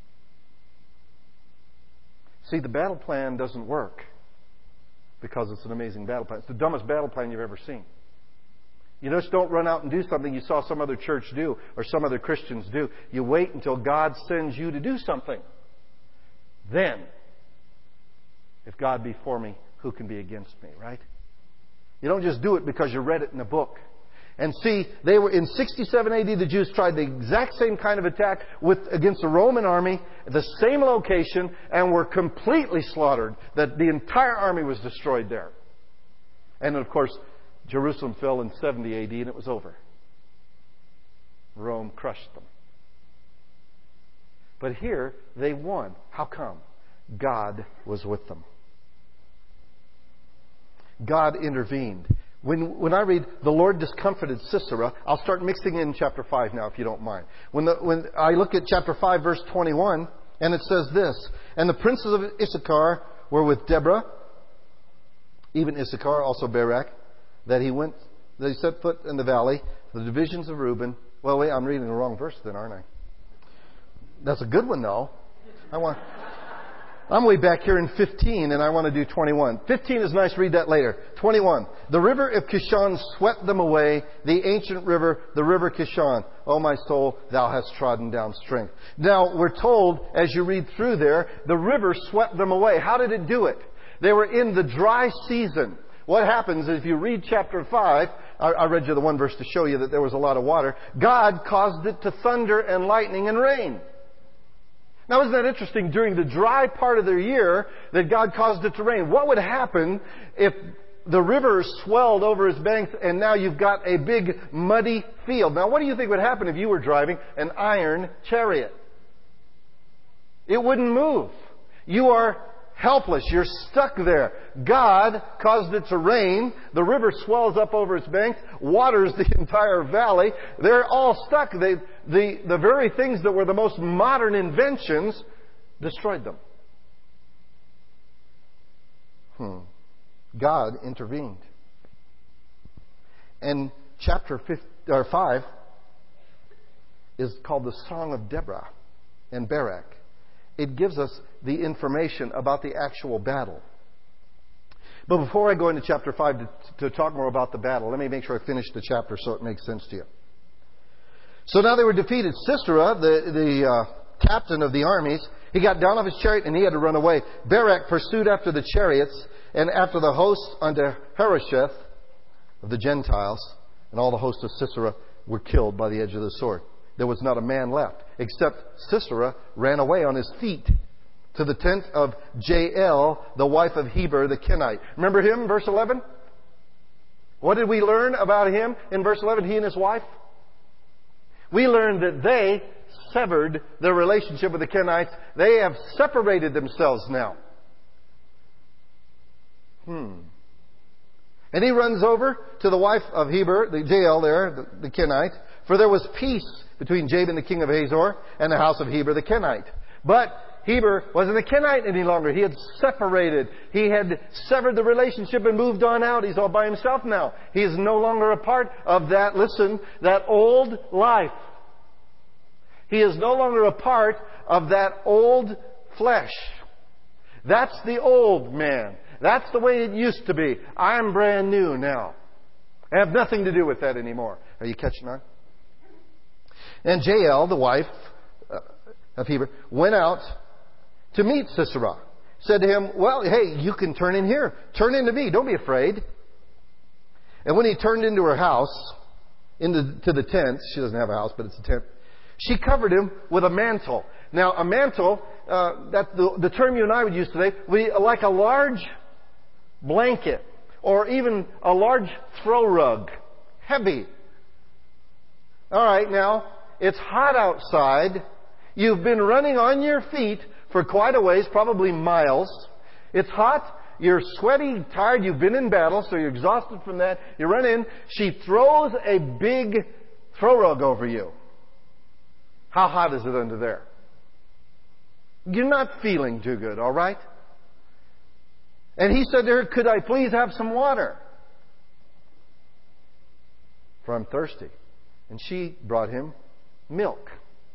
See, the battle plan doesn't work because it's an amazing battle plan. It's the dumbest battle plan you've ever seen. You just don't run out and do something you saw some other church do or some other Christians do. You wait until God sends you to do something. Then, if God be for me, who can be against me, right? You don't just do it because you read it in a book. And see, they were in sixty-seven A D, the Jews tried the exact same kind of attack with against the Roman army, the same location, and were completely slaughtered. That the entire army was destroyed there. And of course, Jerusalem fell in seventy A D and it was over. Rome crushed them. But here, they won. How come? God was with them. God intervened. When, when I read, the Lord discomfited Sisera, I'll start mixing in chapter five now, if you don't mind. When, the, when I look at chapter five, verse twenty-one, and it says this, and the princes of Issachar were with Deborah, even Issachar, also Barak, that he went, that he set foot in the valley, the divisions of Reuben. Well, wait, I'm reading the wrong verse then, aren't I? That's a good one, though. I want. I'm way back here in fifteen, and I want to do twenty-one. fifteen is nice. Read that later. twenty-one. The river of Kishon swept them away, the ancient river, the river Kishon. O my soul, thou hast trodden down strength. Now, we're told, as you read through there, the river swept them away. How did it do it? They were in the dry season. What happens is if you read chapter five, I, I read you the one verse to show you that there was a lot of water. God caused it to thunder and lightning and rain. Now, isn't that interesting? During the dry part of their year, that God caused it to rain. What would happen if the river swelled over its banks and now you've got a big muddy field? Now, what do you think would happen if you were driving an iron chariot? It wouldn't move. You are helpless. You're stuck there. God caused it to rain. The river swells up over its banks, waters the entire valley. They're all stuck. They, the, the very things that were the most modern inventions destroyed them. Hmm. God intervened. And chapter five, or five is called the Song of Deborah and Barak. It gives us the information about the actual battle. But before I go into chapter five to, to talk more about the battle, let me make sure I finish the chapter so it makes sense to you. So now they were defeated. Sisera, the, the uh, captain of the armies, he got down off his chariot and he had to run away. Barak pursued after the chariots and after the hosts unto Harosheth of the Gentiles, and all the hosts of Sisera were killed by the edge of the sword. There was not a man left, except Sisera ran away on his feet to the tent of Jael, the wife of Heber the Kenite. Remember him, verse eleven? What did we learn about him in verse eleven, he and his wife? We learned that they severed their relationship with the Kenites. They have separated themselves now. Hmm. And he runs over to the wife of Heber, the Jael there, the, the Kenite, for there was peace between Jabin the king of Hazor and the house of Heber the Kenite. But Heber wasn't a Kenite any longer. He had separated. He had severed the relationship and moved on out. He's all by himself now. He is no longer a part of that, listen, that old life. He is no longer a part of that old flesh. That's the old man. That's the way it used to be. I'm brand new now. I have nothing to do with that anymore. Are you catching on? And Jael, the wife of Heber, went out to meet Sisera. Said to him, well, hey, you can turn in here. Turn into me. Don't be afraid. And when he turned into her house, into to the tent, she doesn't have a house, but it's a tent, she covered him with a mantle. Now, a mantle, uh, that the, the term you and I would use today, would be like a large blanket or even a large throw rug. Heavy. All right, now, it's hot outside. You've been running on your feet for quite a ways, probably miles. It's hot. You're sweaty, tired. You've been in battle, so you're exhausted from that. You run in. She throws a big throw rug over you. How hot is it under there? You're not feeling too good, all right? And he said to her, could I please have some water? For I'm thirsty. And she brought him milk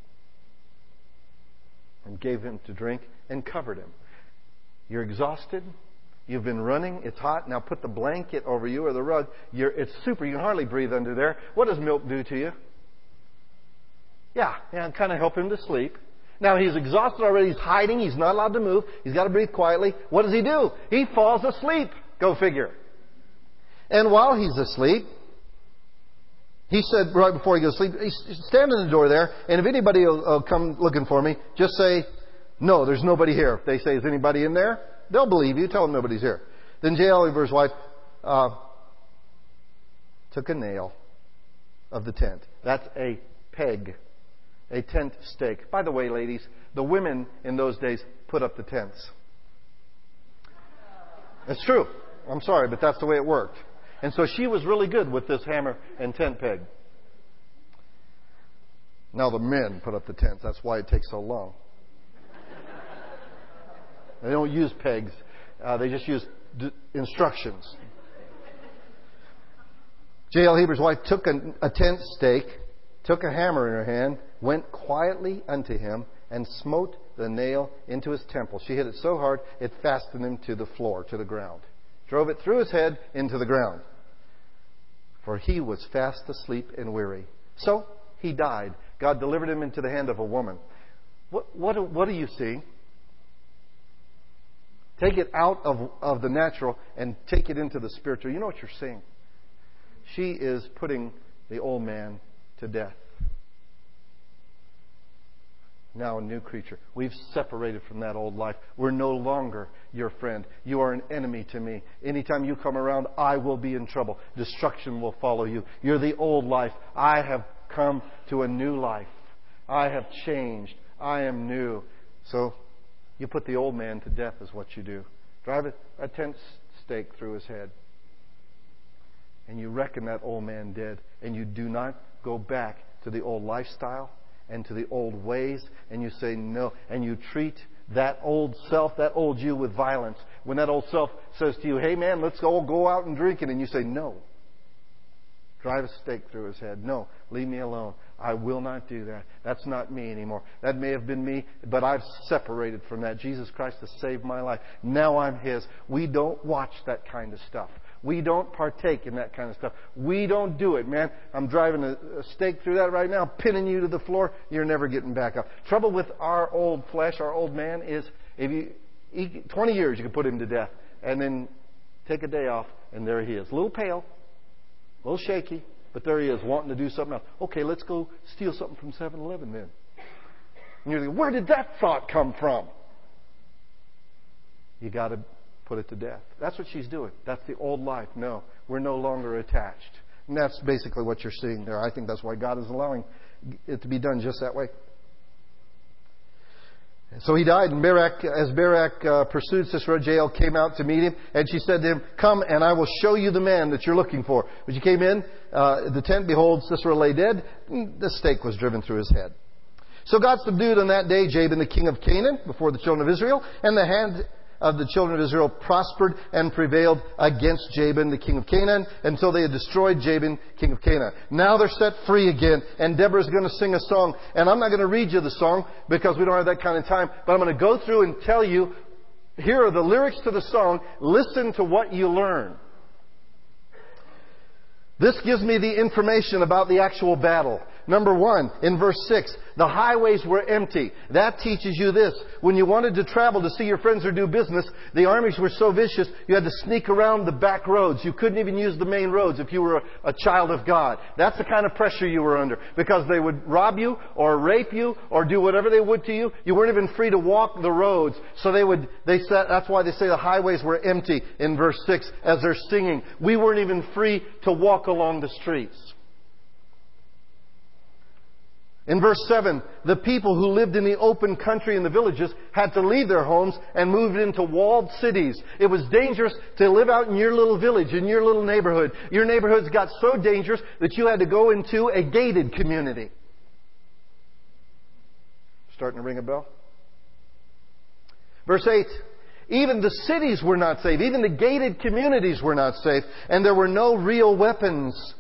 and gave him to drink and covered him. You're exhausted. You've been running. It's hot. Now put the blanket over you or the rug. You're, it's super. You can hardly breathe under there. What does milk do to you? Yeah, yeah, kind of help him to sleep. Now he's exhausted already. He's hiding. He's not allowed to move. He's got to breathe quietly. What does he do? He falls asleep. Go figure. And while he's asleep, he said right before he goes to sleep, he's standing in the door there, and if anybody will, will come looking for me, just say, no, there's nobody here. If they say, is anybody in there? They'll believe you. Tell them nobody's here. Then Jael, his wife, uh, took a nail of the tent. That's a peg. A tent stake. By the way, ladies, the women in those days put up the tents. It's true. I'm sorry, but that's the way it worked. And so she was really good with this hammer and tent peg. Now the men put up the tents. That's why it takes so long. They don't use pegs. Uh, they just use d- instructions. Jael Heber's wife took a, a tent stake, took a hammer in her hand, went quietly unto him, and smote the nail into his temple. She hit it so hard, it fastened him to the floor, to the ground. Drove it through his head into the ground. For he was fast asleep and weary. So he died. God delivered him into the hand of a woman. What, what, what are you seeing? Take it out of, of the natural and take it into the spiritual. You know what you're seeing? She is putting the old man to death. Now a new creature. We've separated from that old life. We're no longer your friend. You are an enemy to me. Anytime you come around, I will be in trouble. Destruction will follow you. You're the old life. I have come to a new life. I have changed. I am new. So you put the old man to death is what you do. Drive a, a tent stake through his head. And you reckon that old man dead. And you do not go back to the old lifestyle and to the old ways, and you say no, and you treat that old self, that old you, with violence. When that old self says to you, hey man, let's all go out and drink it, and you say no. Drive a stake through his head. No, leave me alone. I will not do that. That's not me anymore. That may have been me, but I've separated from that. Jesus Christ has saved my life. Now I'm His. We don't watch that kind of stuff. We don't partake in that kind of stuff. We don't do it, man. I'm driving a, a stake through that right now, pinning you to the floor. You're never getting back up. Trouble with our old flesh, our old man, is if you he, twenty years you can put him to death, and then take a day off, and there he is, a little pale, a little shaky, but there he is, wanting to do something else. Okay, let's go steal something from seven eleven then. And you're thinking, where did that thought come from? You got to put it to death. That's what she's doing. That's the old life. No, we're no longer attached. And that's basically what you're seeing there. I think that's why God is allowing it to be done just that way. So he died, and Barak, as Barak uh, pursued Sisera, Jael came out to meet him, and she said to him, come and I will show you the man that you're looking for. When she came in uh, the tent, behold, Sisera lay dead. The stake was driven through his head. So God subdued on that day Jabin, the king of Canaan, before the children of Israel, and the hand of the children of Israel prospered and prevailed against Jabin, the king of Canaan, until they had destroyed Jabin, king of Canaan. Now they're set free again, and Deborah's going to sing a song. And I'm not going to read you the song because we don't have that kind of time, but I'm going to go through and tell you, here are the lyrics to the song. Listen to what you learn. This gives me the information about the actual battle. Number one, in verse six, the highways were empty. That teaches you this. When you wanted to travel to see your friends or do business, the armies were so vicious, you had to sneak around the back roads. You couldn't even use the main roads if you were a, a child of God. That's the kind of pressure you were under. Because they would rob you or rape you or do whatever they would to you. You weren't even free to walk the roads. So they would, they said, that's why they say the highways were empty in verse six as they're singing. We weren't even free to walk along the streets. In verse seven, the people who lived in the open country in the villages had to leave their homes and move into walled cities. It was dangerous to live out in your little village, in your little neighborhood. Your neighborhoods got so dangerous that you had to go into a gated community. Starting to ring a bell? Verse eight, even the cities were not safe. Even the gated communities were not safe. And there were no real weapons.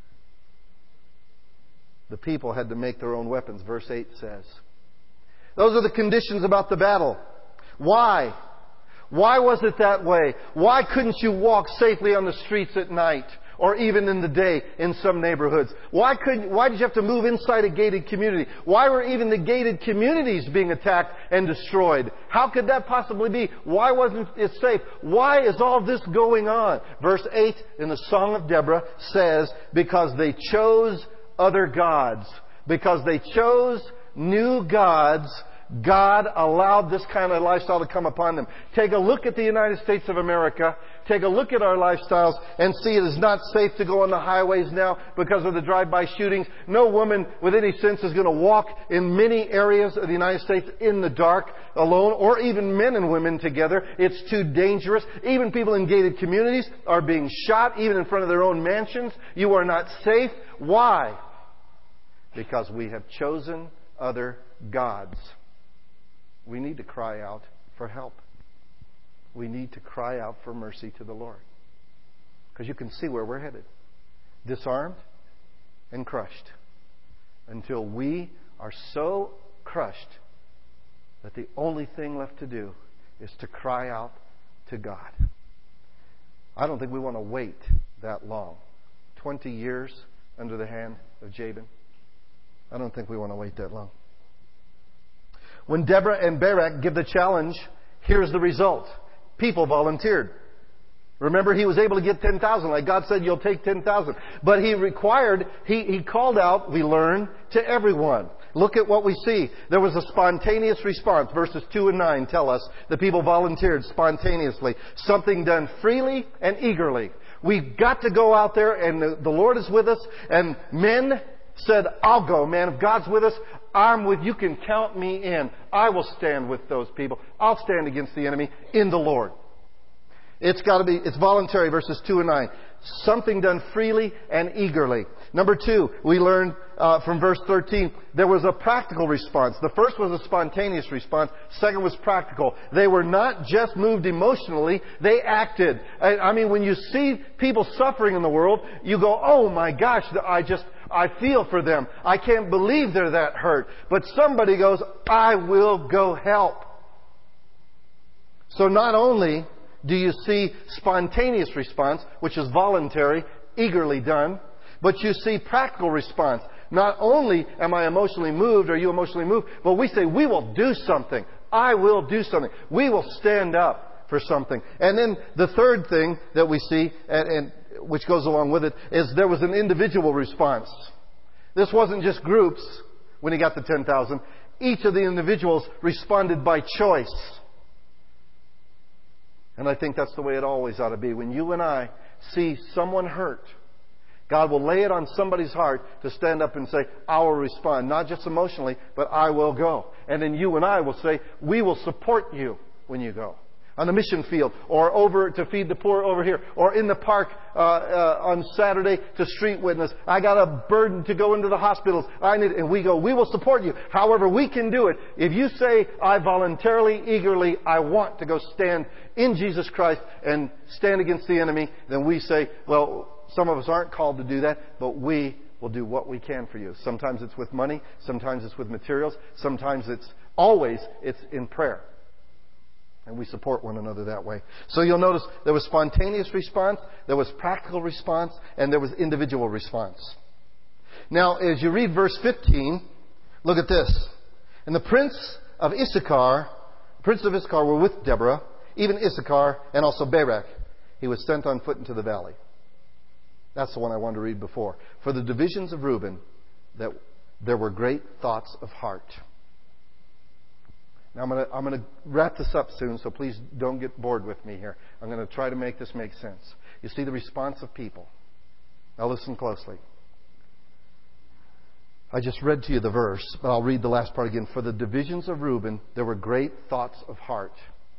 The people had to make their own weapons, verse eight says. Those are the conditions about the battle. Why? Why was it that way? Why couldn't you walk safely on the streets at night or even in the day in some neighborhoods? Why couldn't, why did you have to move inside a gated community? Why were even the gated communities being attacked and destroyed? How could that possibly be? Why wasn't it safe? Why is all this going on? Verse eight in the Song of Deborah says, because they chose other gods. Because they chose new gods, God allowed this kind of lifestyle to come upon them. Take a look at the United States of America. Take a look at our lifestyles and see it is not safe to go on the highways now because of the drive-by shootings. No woman with any sense is going to walk in many areas of the United States in the dark alone, or even men and women together. It's too dangerous. Even people in gated communities are being shot, even in front of their own mansions. You are not safe. Why? Because we have chosen other gods. We need to cry out for help. we need to cry out for mercy to the Lord. Because you can see where we're headed. Disarmed and crushed. Until we are so crushed that the only thing left to do is to cry out to God. I don't think we want to wait that long. Twenty years under the hand of Jabin. I don't think we want to wait that long. When Deborah and Barak give the challenge, here's the result. People volunteered. Remember, he was able to get ten thousand. Like God said, you'll take ten thousand. But he required, he, he called out, we learn, to everyone. Look at what we see. There was a spontaneous response. Verses two and nine tell us the people volunteered spontaneously. Something done freely and eagerly. We've got to go out there, and the, the Lord is with us. And men said, I'll go, man. If God's with us, I'm with you. You can count me in. I will stand with those people. I'll stand against the enemy in the Lord. It's got to be, it's voluntary, verses two and nine. Something done freely and eagerly. Number two, we learn uh, from verse thirteen, there was a practical response. The first was a spontaneous response. Second was practical. They were not just moved emotionally, they acted. I, I mean, when you see people suffering in the world, you go, oh my gosh, I just, I feel for them. I can't believe they're that hurt. But somebody goes, I will go help. So not only do you see spontaneous response, which is voluntary, eagerly done, but you see practical response. Not only am I emotionally moved, or you emotionally moved, but we say, we will do something. I will do something. We will stand up for something. And then the third thing that we see, and, and which goes along with it, is there was an individual response. This wasn't just groups when he got the ten thousand. Each of the individuals responded by choice. And I think that's the way it always ought to be. When you and I see someone hurt, God will lay it on somebody's heart to stand up and say, I will respond. Not just emotionally, but I will go. And then you and I will say, we will support you when you go. On the mission field, or over to feed the poor over here, or in the park uh, uh, on Saturday to street witness. I got a burden to go into the hospitals. I need, and we go, we will support you. However we can do it. If you say, I voluntarily, eagerly, I want to go stand in Jesus Christ and stand against the enemy, then we say, well, some of us aren't called to do that, but we will do what we can for you. Sometimes it's with money. Sometimes it's with materials. Sometimes it's always it's in prayer. And we support one another that way. So you'll notice there was spontaneous response, there was practical response, and there was individual response. Now, as you read verse fifteen, look at this. And the prince of Issachar, prince of Issachar were with Deborah, even Issachar and also Barak. He was sent on foot into the valley. That's the one I wanted to read before. For the divisions of Reuben, that there were great thoughts of heart. Now, I'm going to I'm going to wrap this up soon, so please don't get bored with me here. I'm going to try to make this make sense. You see the response of people. Now, listen closely. I just read to you the verse, but I'll read the last part again. For the divisions of Reuben, there were great thoughts of heart.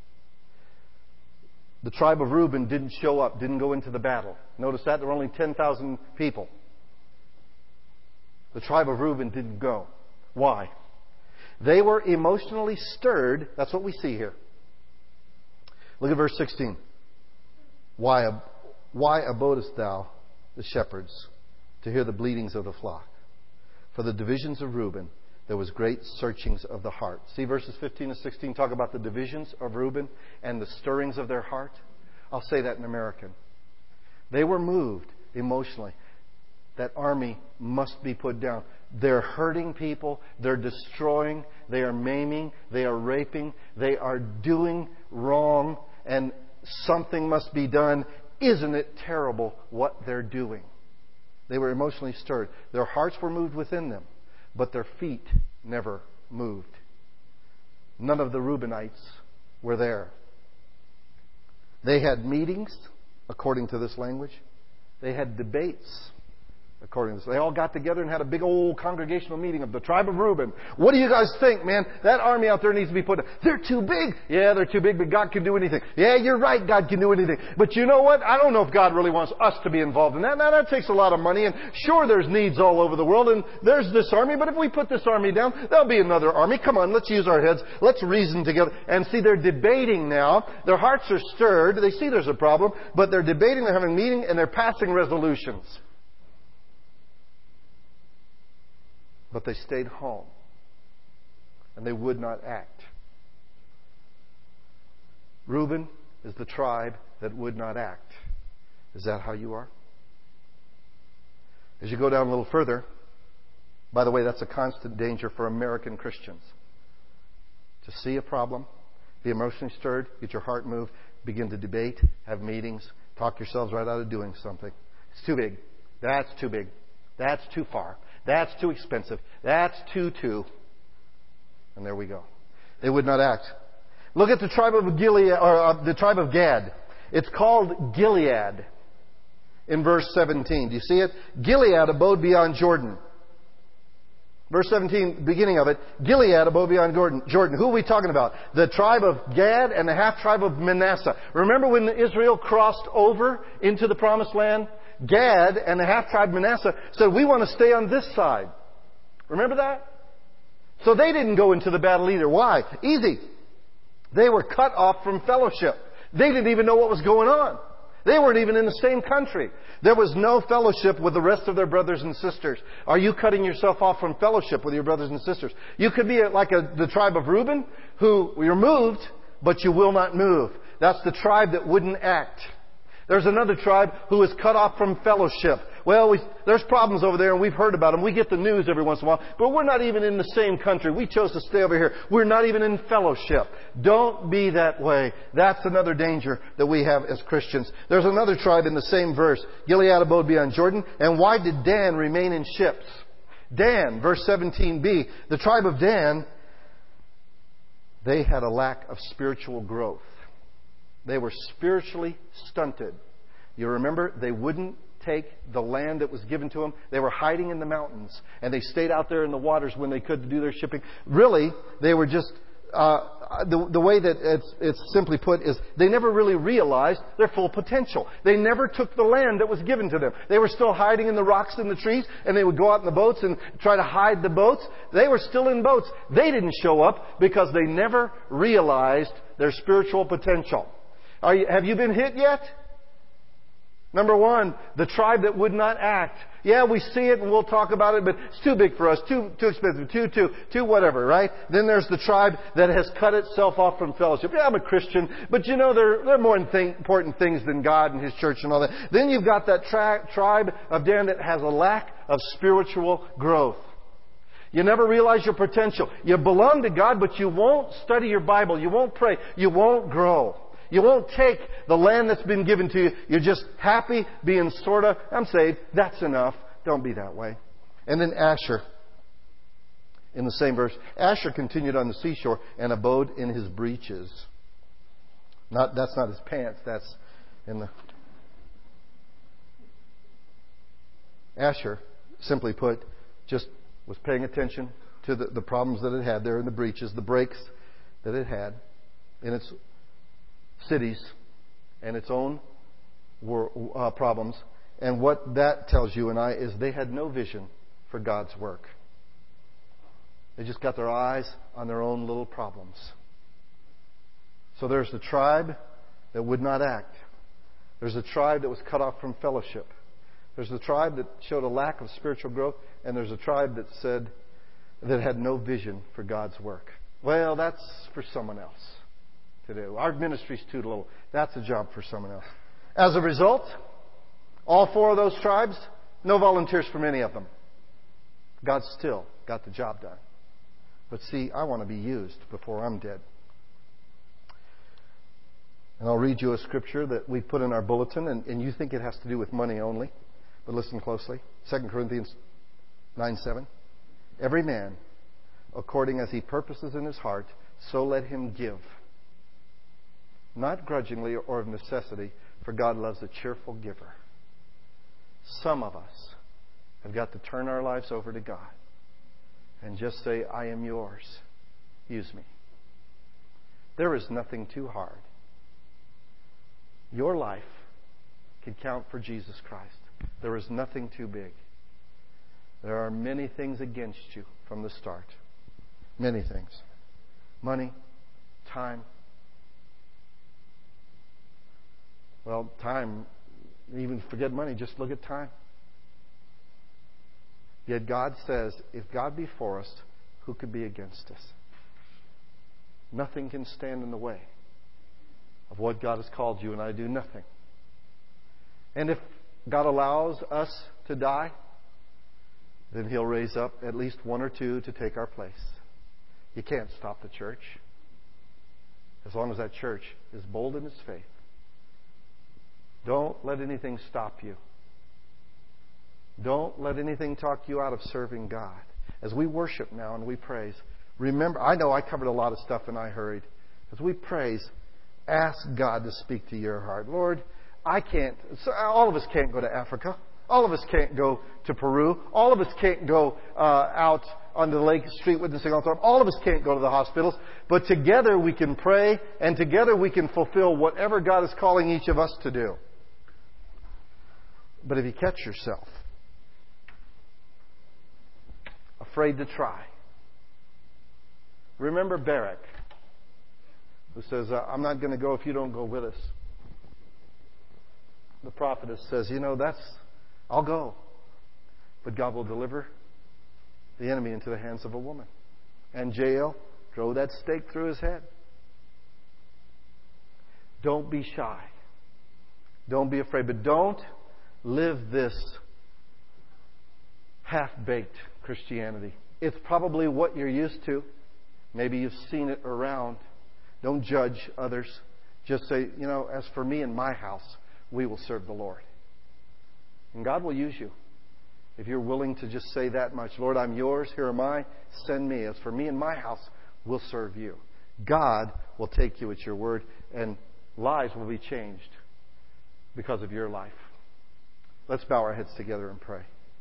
The tribe of Reuben didn't show up, didn't go into the battle. Notice that there were only ten thousand people. The tribe of Reuben didn't go. Why? They were emotionally stirred. That's what we see here. Look at verse sixteen. Why, why abodest thou the shepherds to hear the bleatings of the flock? For the divisions of Reuben, there was great searchings of the heart. See verses fifteen and sixteen talk about the divisions of Reuben and the stirrings of their heart. I'll say that in American. They were moved emotionally. That army must be put down. They're hurting people. They're destroying. They are maiming. They are raping. They are doing wrong. And something must be done. Isn't it terrible what they're doing? They were emotionally stirred. Their hearts were moved within them, but their feet never moved. None of the Reubenites were there. They had meetings, according to this language. They had debates. According to this, they all got together and had a big old congregational meeting of the tribe of Reuben. What do you guys think, man? That army out there needs to be put. They're too big. Yeah, they're too big, but God can do anything. Yeah, you're right. God can do anything. But you know what? I don't know if God really wants us to be involved in that. Now, that takes a lot of money. And sure, there's needs all over the world. And there's this army. But if we put this army down, there'll be another army. Come on, let's use our heads. Let's reason together. And see, they're debating now. Their hearts are stirred. They see there's a problem. But they're debating. They're having a meeting. And they're passing resolutions. But they stayed home. And they would not act. Reuben is the tribe that would not act. Is that how you are? As you go down a little further, by the way, that's a constant danger for American Christians. To see a problem, be emotionally stirred, get your heart moved, begin to debate, have meetings, talk yourselves right out of doing something. It's too big. That's too big. That's too far. That's too expensive. That's too, too. And there we go. They would not act. Look at the tribe of Gilead, or uh, the tribe of Gad. It's called Gilead in verse seventeen. Do you see it? Gilead abode beyond Jordan. Verse seventeen, beginning of it, Gilead abode beyond Jordan. Jordan. Who are we talking about? The tribe of Gad and the half tribe of Manasseh. Remember when Israel crossed over into the promised land? Gad and the half-tribe Manasseh said, we want to stay on this side. Remember that? So they didn't go into the battle either. Why? Easy. They were cut off from fellowship. They didn't even know what was going on. They weren't even in the same country. There was no fellowship with the rest of their brothers and sisters. Are you cutting yourself off from fellowship with your brothers and sisters? You could be like a, the tribe of Reuben, who you're moved, but you will not move. That's the tribe that wouldn't act. There's another tribe who is cut off from fellowship. Well, we, there's problems over there and we've heard about them. We get the news every once in a while, but we're not even in the same country. We chose to stay over here. We're not even in fellowship. Don't be that way. That's another danger that we have as Christians. There's another tribe in the same verse. Gilead abode beyond Jordan. And why did Dan remain in ships? Dan, verse seventeen b, the tribe of Dan, they had a lack of spiritual growth. They were spiritually stunted. You remember, they wouldn't take the land that was given to them. They were hiding in the mountains. And they stayed out there in the waters when they could to do their shipping. Really, they were just... Uh, the, the way that it's, it's simply put is they never really realized their full potential. They never took the land that was given to them. They were still hiding in the rocks and the trees, and they would go out in the boats and try to hide the boats. They were still in boats. They didn't show up because they never realized their spiritual potential. Are you, have you been hit yet? Number one, the tribe that would not act. Yeah, we see it and we'll talk about it, but it's too big for us, too too expensive, too, too, too whatever, right? Then there's the tribe that has cut itself off from fellowship. Yeah, I'm a Christian, but you know, there, there are more thing, important things than God and His church and all that. Then you've got that tri- tribe of Dan that has a lack of spiritual growth. You never realize your potential. You belong to God, but you won't study your Bible. You won't pray. You won't grow. You won't take the land that's been given to you. You're just happy being sort of, I'm saved. That's enough. Don't be that way. And then Asher, in the same verse, Asher continued on the seashore and abode in his breeches. Not, that's not his pants. That's in the... Asher, simply put, just was paying attention to the, the problems that it had there in the breaches, the breaks that it had in its cities and its own uh, problems. And what that tells you and I is they had no vision for God's work. They just got their eyes on their own little problems. So there's the tribe that would not act. There's a tribe that was cut off from fellowship. There's the tribe that showed a lack of spiritual growth. And there's a tribe that said that had no vision for God's work. Well, that's for someone else to do. Our ministry's too little. That's a job for someone else. As a result, all four of those tribes, no volunteers from any of them. God still got the job done. But see, I want to be used before I'm dead. And I'll read you a scripture that we put in our bulletin, and, and you think it has to do with money only. But listen closely. Second Corinthians nine seven. Every man, according as he purposes in his heart, so let him give. Not grudgingly or of necessity, for God loves a cheerful giver. Some of us have got to turn our lives over to God and just say, I am yours. Use me. There is nothing too hard. Your life can count for Jesus Christ. There is nothing too big. There are many things against you from the start. Many things. Money, time. Well, time, even forget money, just look at time. Yet God says, if God be for us, who could be against us? Nothing can stand in the way of what God has called you and I do. Nothing. And if God allows us to die, then He'll raise up at least one or two to take our place. You can't stop the church as long as that church is bold in its faith. Don't let anything stop you. Don't let anything talk you out of serving God. As we worship now and we praise, remember, I know I covered a lot of stuff and I hurried. As we praise, ask God to speak to your heart. Lord, I can't, so all of us can't go to Africa. All of us can't go to Peru. All of us can't go uh, out on the lake street witnessing all the time. All of us can't go to the hospitals. But together we can pray, and together we can fulfill whatever God is calling each of us to do. But if you catch yourself afraid to try, remember Barak, who says, I'm not going to go if you don't go with us. The prophetess says, you know, that's, I'll go. But God will deliver the enemy into the hands of a woman. And Jael drove that stake through his head. Don't be shy. Don't be afraid. But don't live this half-baked Christianity. It's probably what you're used to. Maybe you've seen it around. Don't judge others. Just say, you know, as for me and my house, we will serve the Lord. And God will use you. If you're willing to just say that much, Lord, I'm yours, here am I, send me. As for me and my house, we'll serve you. God will take you at your word, and lives will be changed because of your life. Let's bow our heads together and pray.